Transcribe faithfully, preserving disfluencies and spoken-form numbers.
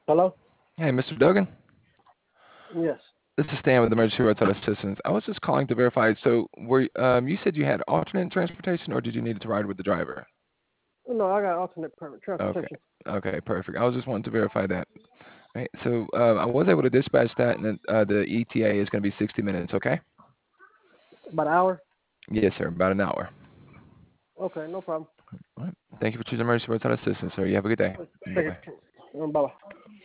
Hello? Hey, Mister Duggan. Yes. This is Stan with Emergency Roadside Assistance. I was just calling to verify. So, were um, you said you had alternate transportation, or did you need to ride with the driver? No, I got alternate per- Okay. transportation. Okay. Perfect. I was just wanting to verify that. Right. So, uh, I was able to dispatch that, and then, uh, the E T A is going to be sixty minutes. Okay. About an hour? Yes, sir. About an hour. Okay, no problem. All right. Thank you for choosing Emergency Roadside Assistance, sir. You have a good day. Bye Take bye. it. Bye bye.